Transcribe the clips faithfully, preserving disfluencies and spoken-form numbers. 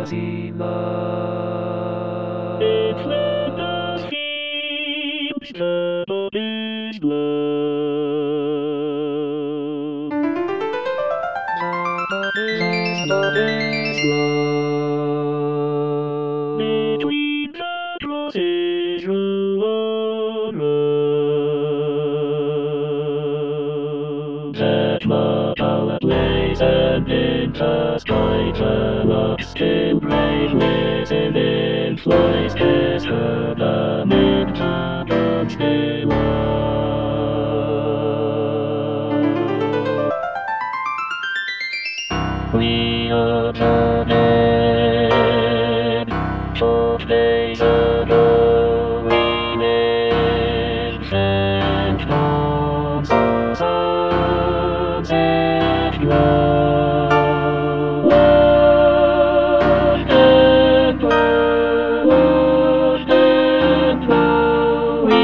It's when the seems that is love. That is love. Between the crosses you unrolled. That my palette lays and in the sky the locks still brave listen in flies as her the mid dance below. We are turning short days ago we lived and bones of songs and love. One and one, one and one we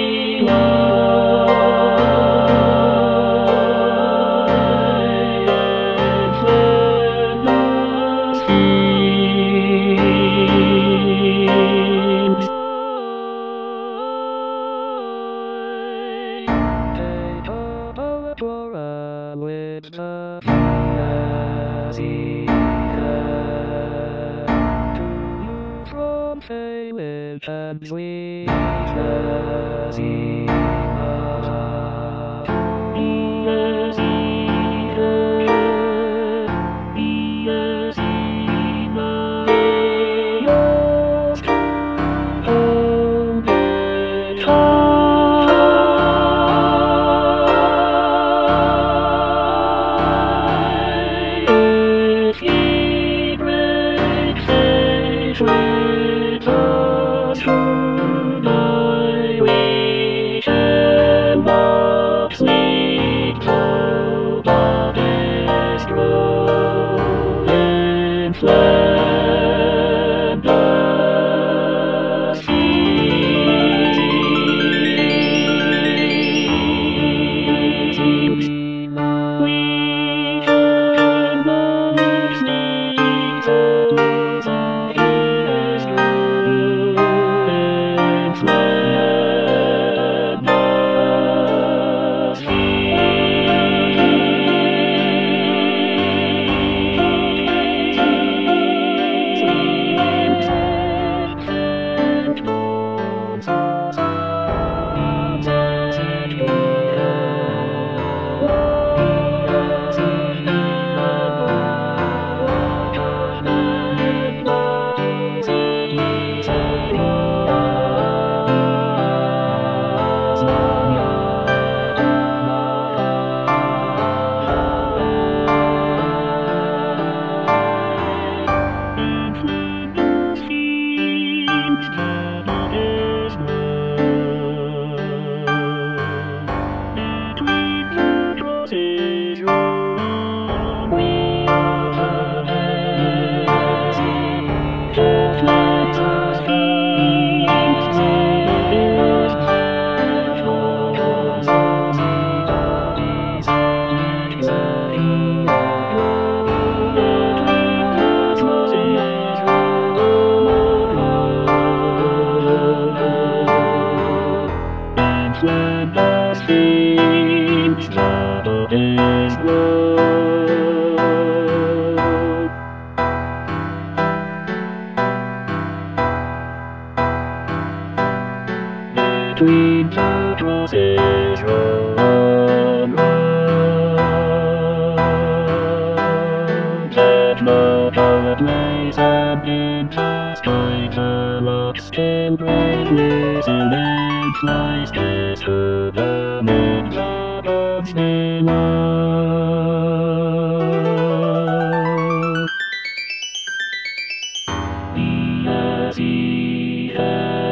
with the to you from Phaelin and sweet with us tonight, we cannot sleep till bodies grow in Flanders fields. We cannot sleep till when the streams travel his road. Between the crosses row on road, that my palette lays and in the sky the locks still brave listen and flies as her the mid dance below. The as he has